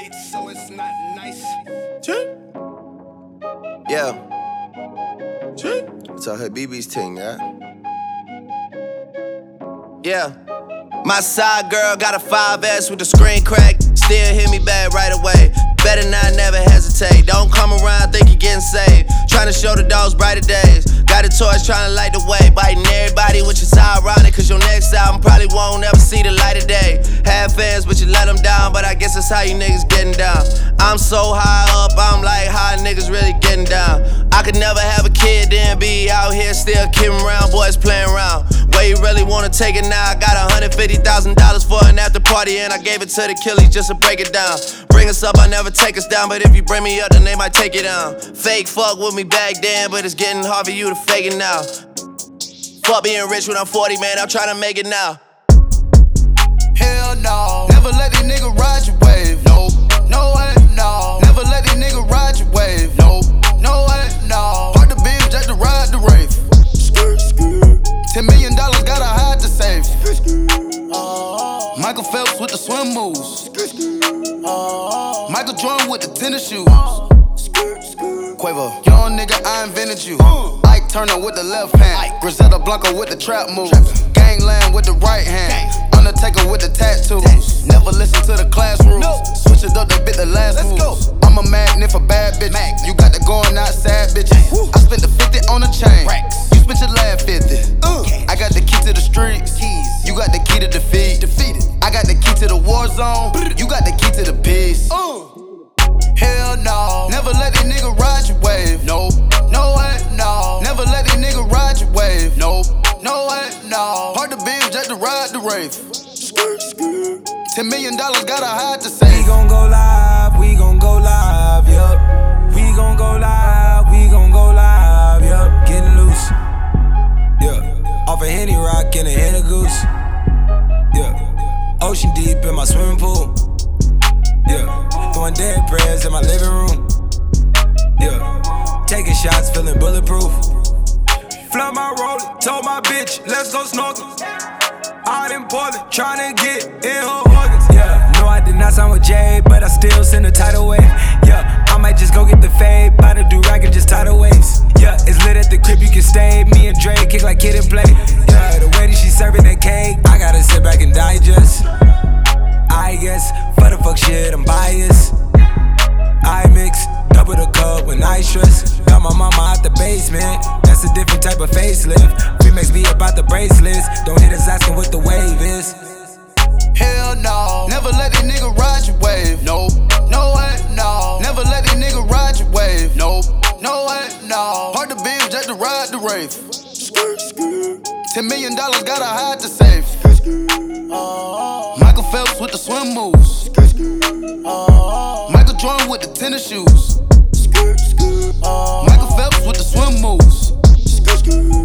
so it's not nice. Yeah. It's a Habib's thing, yeah? Yeah. My side girl got a 5S with the screen crack. Still hit me back right away. Better not never hesitate. Don't come around, think you're getting saved. Tryna show the dogs brighter days. Got a torch tryna light the way. Biting everybody, which is ironic, cause your next album probably won't ever see the light of day. Had fans, but you let them down. But I guess that's how you niggas getting down. I'm so high up, I'm like, how niggas really getting down? I could never have a kid, then be out here still kidding around, boys playing around. Where you really wanna take it now? I got $150,000 for an after party, and I gave it to the killies just to break it down. Bring us up, I never take us down, but if you bring me up, then they might take it down. Fake fuck with me back then, but it's getting hard for you to fake it now. Fuck being rich when I'm 40, man, I'm tryna make it now. Hell no, never let these niggas ride your wave. No, no way, no. Never let these niggas ride your wave. No, no way, no. Park the beam just to ride the rave. $10 million gotta hide the safe. Michael Phelps with the swim moves. Michael Jordan with the tennis shoes. Quavo, young nigga, I invented you. Ike Turner with the left hand. Griselda Blanco with the trap moves. Gangland with the right hand. Undertaker with the tattoos. Never listen to the classroom. Switch it up, they bit the last moves. I'm a magnet for bad bitches. You got the going out sad bitches. I spent the 50 on a chain. You spent your last 50. I got the key to the streets. You got the key to defeat. I got the key to the war zone. You got the key to the peace. Hell no, never let these niggas ride your wave. No, no way, no. Never let these niggas ride your wave. No, no way, no. Park the beam just to ride the rave. $10 million gotta hide the safe. We gon' go live, we gon' go live, yup. We gon' go live, we gon' go live, yup. Getting loose, yeah. Off a Henny Rock and a Henny Goose, yeah. Ocean deep in my swimming pool, yeah. Throwing dead prayers in my living room, yeah. Taking shots, feeling bulletproof. Flood my roller, told my bitch, let's go snorkel. Out in Portland, tryna get in her organs, yeah. No, I did not sign with Jay, but I still send a tidal wave, yeah. I might just go get the fade, buy the do-rag and just tidal waves, yeah. It's lit at the crib, you can stay. Me and Dre kick like kid and play, yeah. The way that she serving that cake, I gotta sit back and digest. I guess, for the fuck shit, I'm biased. I mix, double the cup when I stress. Got my mama out the basement, that's a different type of facelift. Remix be about the bracelets, don't hit us asking what the wave is. Hell no, never let these niggas ride your wave. No, no way, no. Never let these niggas ride your wave. No, no way, no. Park the beam just to ride the rave. $10 million gotta hide the safe. Michael Phelps with the swim moves. Michael Jordan with the tennis shoes. Michael Phelps with the swim moves.